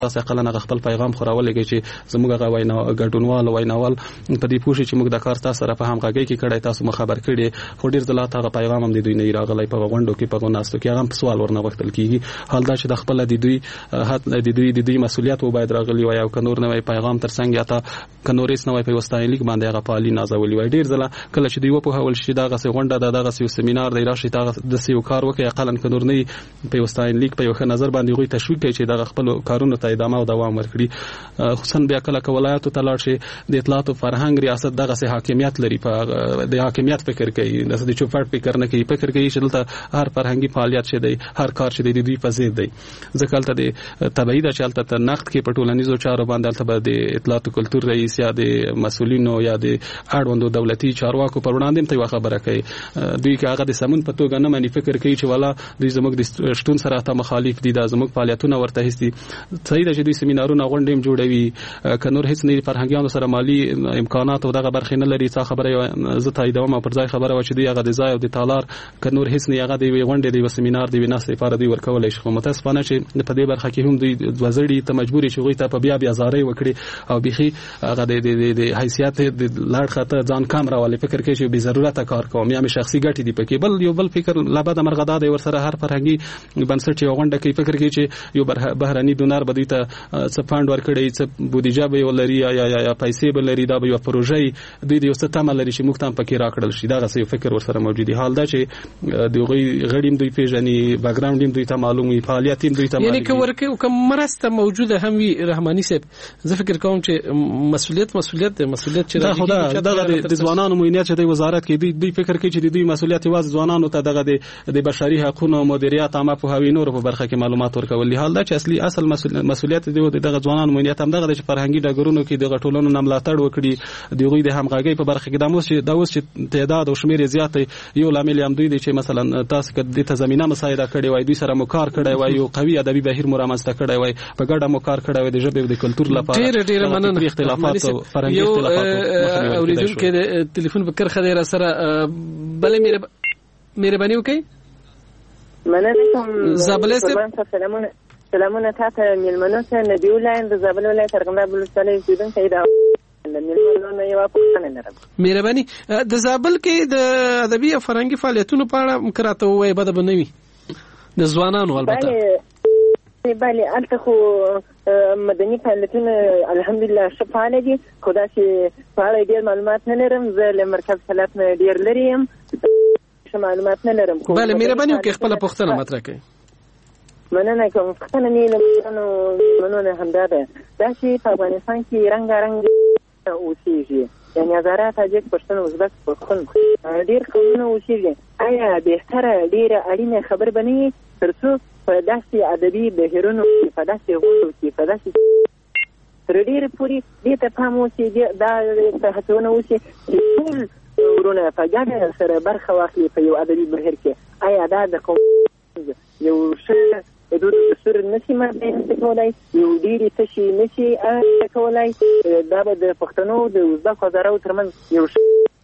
تاسو اقلنه خپل پیغام خورولې چې زموږ غوښنه ګډونوال ویناوال په دې پوښي چې موږ د کار تاسو سره په همغږي کې کړای تاسو مخابر کړي خو ډیر ځله تاسو پیغام هم د دوی نه راغلی په غونډو کې په غوناستو کې هغه په سوال ورنه وختل کیږي حال دا چې د خپل د دوی مسولیت و باید راغلی وي او کنور نه پیغام تر څنګه تا کنورس نه وي په وستاین لیک باندې هغه پالي نازولي وي ډیر ځله کله چې دوی په هول شي دغه غونډه دغه سیمینار دی راشي تاسو د سیو کار وکي اقلن کنور نه په وستاین لیک په یو ښه نظر باندې غوي تشویق کوي چې دغه خپل کارونه ته ادامه او دوام ورکړي خصوصا بیا کله ولایتو ته لاړ شي د اطلاعات او فرهنګ ریاست دغه سه حاکمیت لري په د حاکمیت فکر کوي د چوپړ فکر نه کوي فکر کوي چې دلته هر فرهنګي فعالیت شه دی هر کار شه دی په زید دی ځکه تل د تبعید چالت ته نقد کې پټولنیزو چارو باندې تل د اطلاعات او کلتور رئیس یا د مسولینو یا د اړوندو دولتي چارواکو پر وړاندې ته خبره کوي دوی کې هغه د سمون په توګه نه مانی فکر کوي چې والا دوی زموږ د شتون سره ته مخالف دي د زموږ فعالیتونه ورته هستي صحیح ده چې دوی سیمینارونه غونډې جوړوي کنور هیڅ نه فرهنګیانو سره مالی امکانات او دغه برخې نه لري څه خبره زه تاییدوم او پر ځای خبره و چې دوی هغه د ځای او د تالار کنور هیڅ نه هغه د غونډې د سیمینار د ویناس لپاره دوی ورکولای شي متاسفانه چې په دې برخه کې هم دوی وزړی ته مجبوري چې غوي ته په بیا زارۍ وکړي او بيخي هغه د حیثیت د لاړ خطر ځان کامره والی فکر کوي چې به ضرورت کار کوم یا شخصي ګټې دی پکې بل یو بل فکر لابد مرغدا دی ور سره هر فرهنګي بنسټ یو غونډه کوي فکر کوي چې یو بهراني ډونر بدوي ته څه فاند ورکړي څه بودیجه به ولري یا پیسې به لري دا به یو پروژې دوی د یو څه تمه لري چې موږ ته پکې راکړل شي دا غسه فکر ور سره موجودي حال دا چې د غړیم دوی پیژني بیک گراوند دوی ته معلومي فعالیت دوی ته یعنی که ورکه کوم مرسته موجوده هم وی رحماني صاحب زه فکر کوم چې مسؤلیت چې دا د ځوانانو موینیت چې د وزارت کې دوی فکر کوي چې دوی مسؤلیت واز ځوانانو ته دغه د بشري حقوقو مدیریت عامه په هوی نور په برخه کې معلومات ورکول حال دا چې اصل مسؤلیت دی دغه ځوانانو موینیت هم دغه چې فرهنګي ډګرونو کې دغه ټولنو نملاتړ وکړي دغه د همغږي په برخه کې د اوس چې تعداد او شمیر زیات یو لامل هم دوی دی چې مثلا تاسو کې د زمينه مساعده کړي وای دوی سره مکار کړي وای یو قوي ادبي بهیر مرامسته کړي وای په ګډه مکار کړي وای د ژبې او د کلتور لپاره ډیر مننه اختلافات او فرهنګي اختلافات اوریدونکو د ټلیفون په کرخه ډیر سره بلې مهرباني وکړئ مننه زابل سلام سلامونه تاسو ملمنو ته نبی الله د زابل ولایت ارغنداب ولسوالۍ اوسیدونکو د ملمنو یو پوښتنه لرم مهرباني د زابل کې د ادبي او فرهنګي فعالیتونو په اړه کراته وای بده بنوي د ځوانانو البته بله البته خو مدني فعالیتونه الحمدلله شفاله دي خدا چې فعال ډیر معلومات نه لرم زه له مرکز فعالیت نه ډیر لري يم معلومات نه لرم بله مهرباني وکړئ خپل پوښتنه مطرح کړئ مننه کوم پښتنه نه مننه همدا ده دا چې په افغانستان کې رنګارنګ اوسېږي یعنی هزاره تاجک پښتون ازبک پښتون ډیر قومونه اوسېږي آیا بهتره ډیره اړینه خبر بنئ ترڅو په داسې ادبي بهیرونو په داسې غونډو کې په داسې تر ډیره پورې دې ته پام وشي دا ته هڅونه وشي چې ټول ورونه په ګډه سره برخه واخلي په یو ادبي بهیر کې آیا دا د قوم یو څه د سر نشي مې کولای یو ډیری تشي نشي کولای دا د پښتنو د وزبک وزارو ترمنځ یو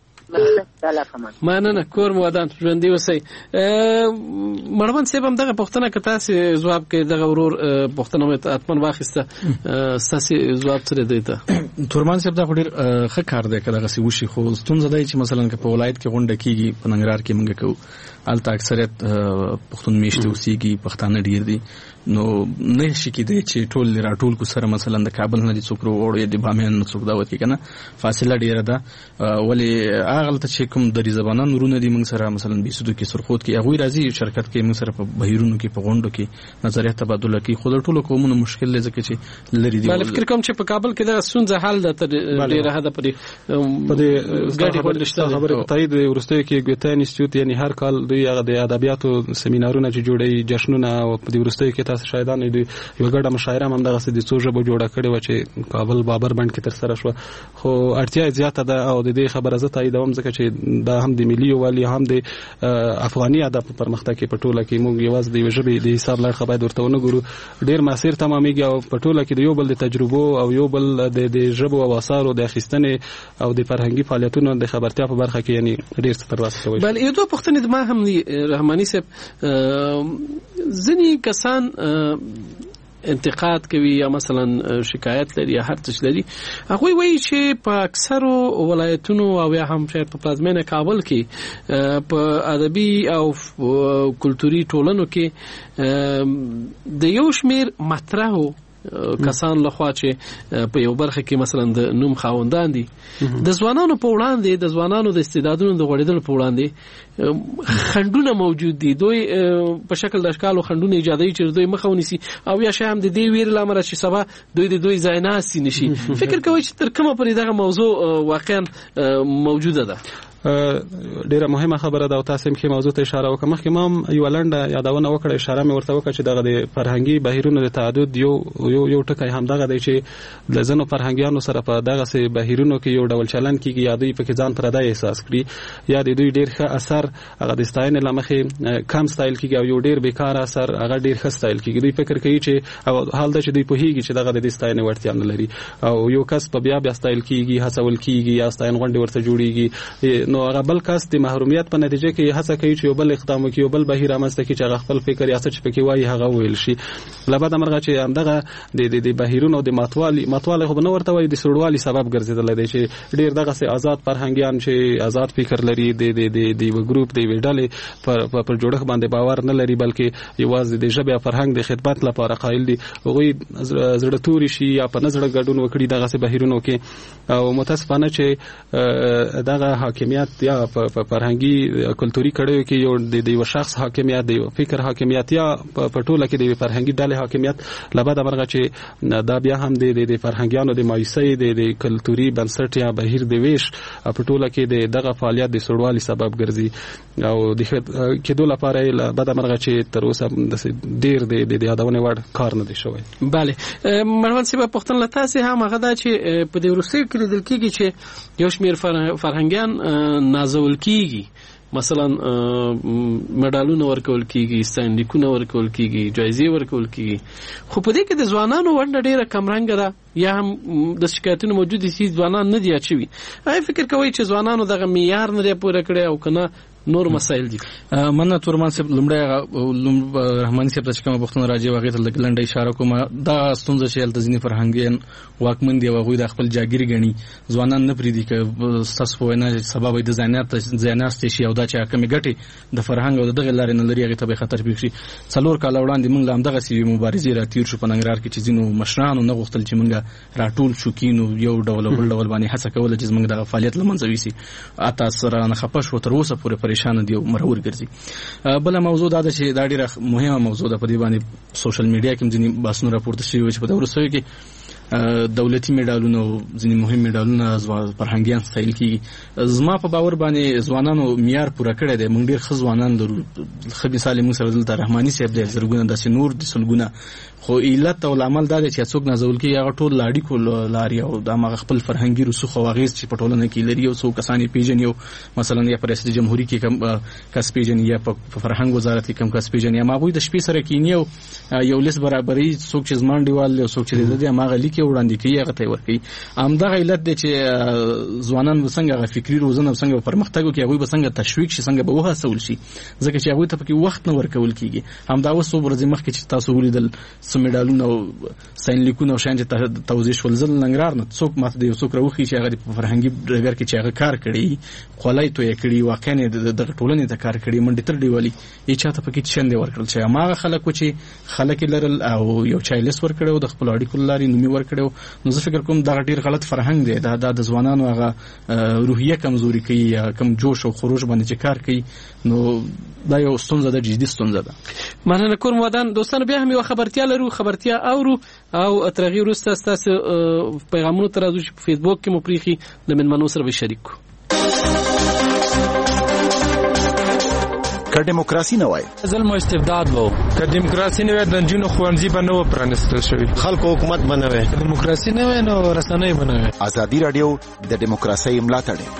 مننه کور مودان ژوندۍ اوسئ مړوند صاحب هم دغه پوښتنه که تاسې ځواب کوي دغه ورور پوښتنه مې حتما واخیسته ستاسې ځواب څه دی ته تورمان صاحب دا خو ډېر ښه کار دی که دغسې وشي خو ستونزه دی چې مثلا که په ولایت کې غونډه کېږي په ننګرهار کې موږ کوو هلته اکثریت پښتون میشتې اوسېږي پښتانه ډېر دي نو نه شي کېدی چې ټول راټول کو سره مثلا د کابل نه دي څوک راوړو یا د بامیان نه څوک دعوت کوي که نه فاصله ډېره ده ولې هغلته چې کوم دري زبانان ورونه دي موږ سره مثلا بیسودو کې سرخود کې هغوی راځي شرکت کوي موږ سره په بهیرونو کې په غونډو کې نظریات تبادله کوي خو د ټولو قومونو مشکل دی ځکه چې لرې دي بله فکر کوم چې په کابل کې دغه ستونزه حل ده تر ډېره حده په دې خبرې تایید وروستیو کې ګوته انسټیټیوټ یعنی هر کال دوی هغه د ادبیاتو سیمینارونه چې جوړوي جشنونه او په دې وروستیو کې تاسو شاهدان دي یو ګډه مشاعره هم دغه د څو ژبو جوړه کړې و چې کابل بابر بند کې تر سره شو خو اړتیا زیاته ده او د دې خبره زه تاییدوم ځکه چې دا هم د ملي یووالي هم د افغاني ادب پرمختګ کې په ټوله کې موږ یوازې د ژبې د حساب لړ خبره ورته ونه ګورو ډیر مسیر تمامېږي او په ټوله کې د یو بل د تجربو او یو بل د ژبو او آثارو د اخیستنې او د فرهنګي فعالیتونو د خبرتیا په برخه کې یعنی ډیر څه ترلاسه کوي. بل یو دوه پوښتنې ما هم دي رحماني صاحب ځینې کسان انتقاد کوي یا مثلا شکایت لري یا هر څه لري هغه وایي چې په اکثرو ولایتونو او یا هم شاید په پلازمینه کابل کې په ادبي او کلتوري ټولنو کې د یو شمیر مطرحو کسان لخوا چې په یو برخه کې مثلا د نوم خاوندان دي د ځوانانو په وړاندې د ځوانانو د استعدادونو د غوړېدل په وړاندې خنډونه موجود دي دوی په شکل د اشکالو خنډونه ایجادوي چې دوی مخه ونیسي او یا شاید د دې ویر لامل چې سبا دوی ځای ناسي نشي فکر کوي چې تر کومه پرې دغه موضوع واقعا موجوده ده ډیره مهمه خبره ده او تاسو هم موضوع ته اشاره وکړه مخکې ما یو لنډه یادونه وکړه اشاره مې ورته وکړه چې دغه د فرهنګي بهیرونو د تعدد یو ټکی هم دغه دی چې د ځینو فرهنګیانو سره په دغه سه بهیرونو کې یو ډول چلن کیږي یا دوی په کې ځان پردای احساس کړي یا د دوی ډیر ښه اثر هغه د ستاینې لمخې کم سټایل کیږي او یو ډیر بیکاره اثر هغه ډیر ښه سټایل کیږي دوی فکر کوي چې او حال دا چې دوی په هیږي چې دغه د ستاینې وړتیا نه لري او یو کس په بیا سټایل کیږي هڅول کیږي یا ستاین غونډه ورته جوړیږي نو هغه بل کس د محرومیت په نتیجه کې هڅه کوي چې یو بل اقدام وکړي یو بل بهیر رامنځته کړي چې خپل فکر یا څه چې پکې وایي هغه ویل شي لبد امرغه چې همدغه د بهیرونو د ماتواله خو نه ورته وایي د سړوالي سبب ګرځیدل دی چې ډیر دغه سه آزاد فرهنګیان چې آزاد فکر لري د یو ګروپ د ویډلې پر جوړښت باندې باور نه لري بلکې یوازې د ژبه فرهنګ د خدمت لپاره قایل دي هغوی زړه توري شي یا په نظر ګډون وکړي دغه سه بهیرونو کې او متاسفانه چې دغه حاکمیت یا په فرهنګي کلتوري کړهو کې یو د یو شخص حاکمیت د یو فکر حاکمیت یا په ټوله کې د فرهنګي ډلې حاکمیت لبد امرغه چې دا بیا هم د فرهنګیانو د مایوسۍ د کلتوري بنسټ یا بهیر د ویش په ټوله کې دغه فعالیت د سړوالي سبب ګرځي او د کېدو لپاره لبد امرغه چې تر اوسه ډیر د یادونه وړ کار نه دی شوی bale مروان صاحب پښتون لته سه هم هغه دا چې په دې ورسې کې لیدل کېږي چې یو شمیر فرهنګیان نازول کیږي مثلا مډالونه ورکول کیږي ستاینلیکونه ورکول کیږي جایزې ورکول کیږي خو په دې کې د ځوانانو ونډه ډیره کمرنګه ده یا هم د شکایتونو موجود دي چې ځوانان نه دي اچوي آیا فکر کوي چې ځوانانو دغه معیار نه دی پوره کړی او کنه نور مسائل دي منه تورمان صاحب لمړی رحماني صاحب چې کوم وختونه راځي واغې ته لنډه اشاره کوم دا ستونزه چې التزینی فرهنګین واکمن دی واغوي د خپل جاګیری غني ځوانان نه پریدي ک تاسو وینا سبب د زینات شي او دا چې کوم ګټي د فرهنګ او دغه لارې نه لري هغه ته به خطر پیښ شي څلور کال وړاندې موږ لام دغه سی مبارزې را تیر شو په ننګرهار کې چې زینو مشرانو نه غوښتل چې موږ راټول شو کینو یو ډول باندې هڅه کوله چې موږ د فعالیت لمنځه ویسي اته سره نه خپش و تر اوسه پورې شان دی مرور ګرځي بل موضوع دا چې دا ډیره مهمه موضوع ده په دې باندې سوشل میډیا کې ځینې باسنو راپورته شوی چې په دورسوي کې دولتي میډالونو ځینې مهم میډالونه فرهنګیان ستایل کیږي زما په باور باندې ځوانانو معیار پوره کړی دی موږ ډیر ښه ځوانان لرو ښه مثال موږ سره دلته رحماني صاحب دی زرګونه داسې نور د سلګونه خو علت او عمل دا دی چې څوک نازول کیږي هغه ټول لاړی کول لاري او د هغه خپل فرهنګي رسوخ او غیز چې په ټولنه کې لري او څو کسانې پیژني او مثلا یا پر ریاست جمهوریت کې کم کس پیژني یا په فرهنګ وزارت کې کم کس پیژني ما غوي د شپې سره کینی او یو لیست برابرۍ څوک چې زمان دیوال او څوک چې د هغه لیکي وړاندې کوي هغه ته ورکي همدغه علت دی چې ځوانان وسنګ هغه فکری روزنه وسنګ پرمختګ کوي هغه وسنګ تشویق شي څنګه به وهڅول شي ځکه چې هغه ته پکې وخت نه ورکول کیږي همدا وسو ورځې مخکې چې تاسو ولیدل سمیډالونه او ساينلیکونه او شانجه توضیح ول زل ننګرهار نه څوک ماته دی څوک راوخی چې هغه په فرهنګي ډګر کې چې هغه کار کړی خولای ته یې کړی واقعا د ټولنې ته کار کړی منډه تر دیوالي یې چاته پکې چنده ورکړل چې هغه خلکو چې خلک لرل او یو چایلس ورکړو د خپل اړیکو لاري نومي ورکړو نو زه فکر کوم دا ډیر غلط فرهنګ دی دا د ځوانانو هغه روحیه کمزوري کوي یا کم جوش او خروج باندې چې کار کوي نو دا یو ستونزه ده جدي ستونزه ده مننه کوم ودان دوستانو بیا هم یو خبرتیا لرو خبرتیا اورو او ترغیب وروسته تاسو پیغامونو تر راځو په فیسبوک کې مو پریخي د منمنو سره شریک که دیموکراسي نه وای ظلم او استبداد وو که دیموکراسي نه وای د جنونو خوانځي به نه پرانستل شوی خلکو حکومت بنوي دیموکراسي نه وای نو رسنۍ بنوي ازادي رادیو د دیموکراسي ملاتړ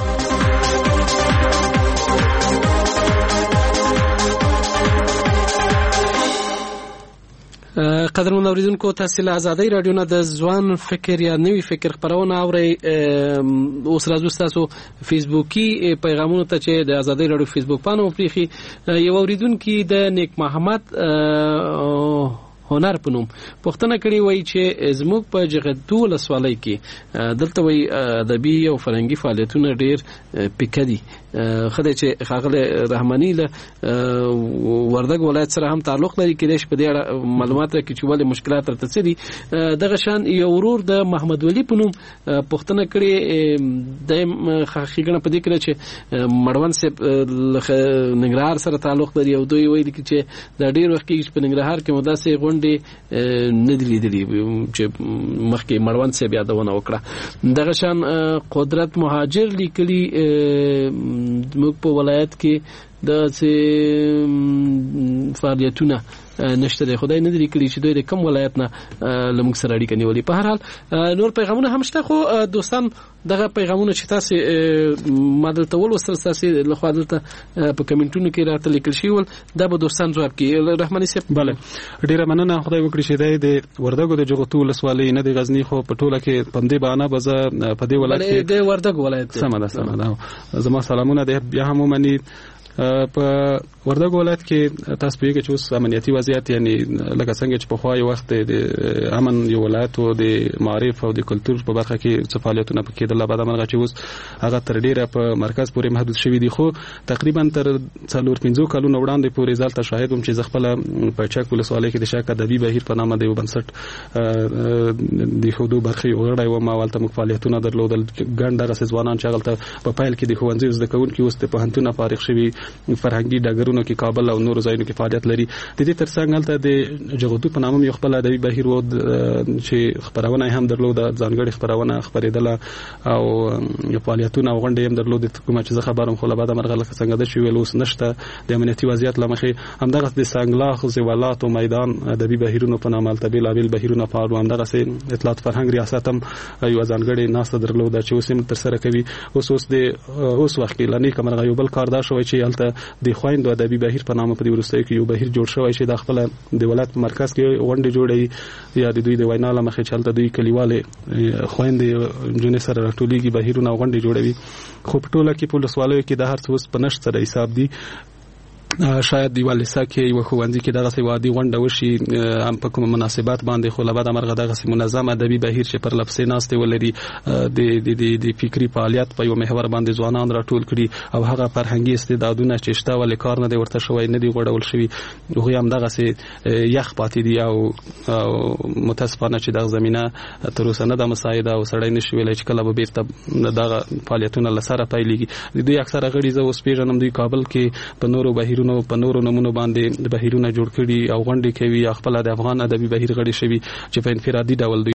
قدرمن اوریدونکو تاسو له ازادي رادیو نه د ځوان فکر یا نوی فکر خبرونه اوري اوس راځو تاسو فیسبوکي پیغامونو ته چې د ازادي رادیو فیسبوک پاڼه پریخي یو اوریدونکو د نیک محمد هنر په نوم پوښتنه کړې وای چې زموږ په جغتو ولسوالۍ کې دلته وای ادبي او فرهنګي فعالیتونه ډیر پکدي خدای چې خاغله رحماني له وردګ ولایت سره هم تعلق لري کې په دې معلومات کې چې ولې مشکلات ترته سړي دغه شان یو ورور د محمد ولی په نوم پوښتنه کړې د خاخیګنه په دې کې چې مړوند سه ننګرهار سره تعلق لري او دوی وایي چې د ډیر وخت کې په ننګرهار کې مداسه غونډې نه دي لیدلې چې مخکې مړوند سه بیا دونه وکړه دغه شان قدرت مهاجر لیکلي موږ په ولایت کې د فعالیتونه نشته دی خدای نه لري کړی چې دوی د کم ولایت نه لمږ سره اړیکه نیولې په هر حال نور پیغامونه هم شته خو دوستان دغه پیغامونه چې تاسو مدلته ولوستل تاسو له خوا دلته په کمنټونو کې راته لیکل شي ول دا به دوستان جواب کوي رحماني صاحب bale ډیره مننه خدای وکړي چې د وردګو د جغتو ولسوالۍ نه د غزنی خو په ټوله کې پندې باندې بزه په دې ولایت کې د وردګ ولایت سم ده زما سلامونه د بیا هم ومني په وردګ ولایت کې تاسو په کې چې اوس امنیتي وضعیت یعنی لکه څنګه چې په خوای وخت د امن یو ولایت او د معرف او د کلچر په برخه کې فعالیتونه پکې د لبا د مرغه چې اوس هغه تر ډیره په مرکز پورې محدود شوی دی خو تقریبا تر 4-5 کلونو وړاندې پورې ځلته شاهد هم چې خپل په چک ولسوالۍ کې د شاکه د بي بهیر په نامه د یو بنسټ د خودو برخه وړړای و ما ولته فعالیتونه درلودل ګڼ دغه ځوانان چې غلطه په پایل کې د خوندزي زده کوونکي اوس په پوهنتون فارغ شوي فرهنګي ډګرونو کې کابل او نور ځایونو کې فعالیت لري د دې ترڅنګ هلته د جغتو په نامه یو خپل ادبي بهیر و چې خبرونه هم درلود ځانګړي خبرونه خبرېدله او فعالیتونه غونډې هم درلود کومه چې خبرم خو له بعد مرغه لکه څنګه د شوی لوس نشته د امنیتي وضعیت لمخې همدغه د سنگلاخ زوالات او میدان ادبي بهیرونو په نامه التبیل ابل بهیرونه فعال همدغه سي اطلاعات فرهنګ ریاست هم یو ځانګړي ناس درلود چې اوس هم تر سره کوي اوس د اوس وخت کې لنی کمرغه یو بل کار دا شوی چې الته د خويندو ادبي بهیر په نامه په دې ورستۍ کې یو بهیر جوړ شوی چې د خپل د ولایت په مرکز کې غونډې جوړي یا د دوی د وینا لمخې چلته دوی کلیواله خويندې جن سره راټولېږي بهیرونه غونډې جوړوي خو په ټوله کې په ولسوالۍ کې د هر څه اوس په نشت سره حساب دي شاید دی والسا کې یو خوندې کې دغه سی وادي غونډه وشي هم په کوم مناسبات باندې خو لبا د مرغه دغه سی منظم ادبي بهیر چې پر لپسې ناشته ولري د فکری فعالیت په یو محور باندې ځوانان راټول کړي او هغه فرهنګي استعدادونه چې شته ولې کار نه دی ورته شوی نه دی غوړول شوی خو هم دغه سی یخ پاتې دی او متاسفانه چې دغه زمينه تر اوسه نه د مساعده او سړی نشي ویلای چې کله به بیرته دغه فعالیتونه لسره پایلېږي دوی اکثره غړي زه اوس پیژنم دوی کابل کې په نورو بهیر په نورو نمونه باندې د بهیرونه جوړ کړي او غونډې کوي خپل د افغان ادبي بهیر غړي شوی چې په انفرادي ډول